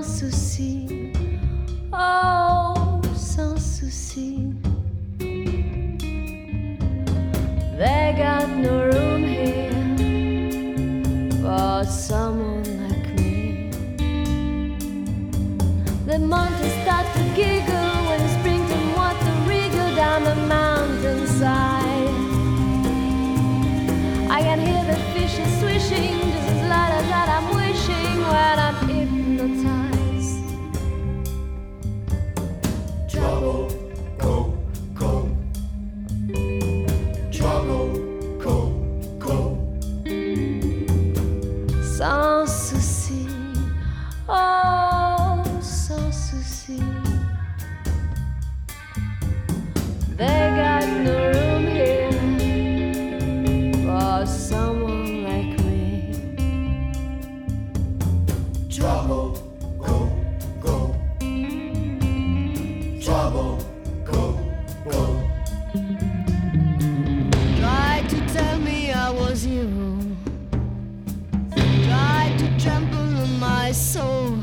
souci, oh, sans souci. They got no room here for someone like me. The mountains start to giggle when springtime water wriggle down the mountainside. I can hear the fishes swishing just as loud as that I'm wishing when I'm hypnotized. Trouble, go, go. Trouble, go, go. Sans souci, oh, sans souci. They got no room here for someone like me. Trouble, go, go. Trouble, go, go. Tried to tell me I was you. Tried to trample on my soul.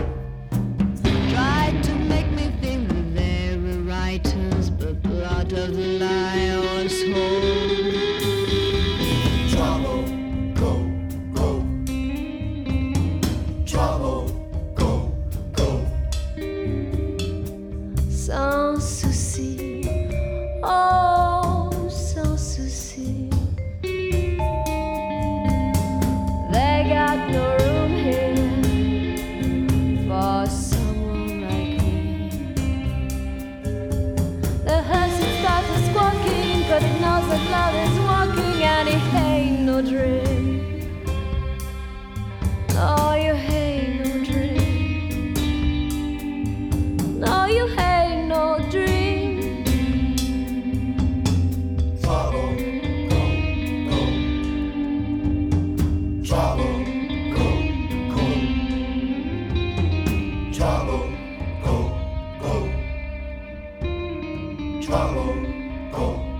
Tried to make me think that they were writers, but part of the lie I was whole. Trouble, go, go. Trouble, go, go. Sans souci, oh, sans souci. They got no room here for someone like me. The hussy starts squawking, 'cause it knows that love is walking and it ain't no dream. No, you ain't no dream. No, you ain't no dream. Trouble, go, go. Trouble, go, go. Trouble, go, go. Trouble, go.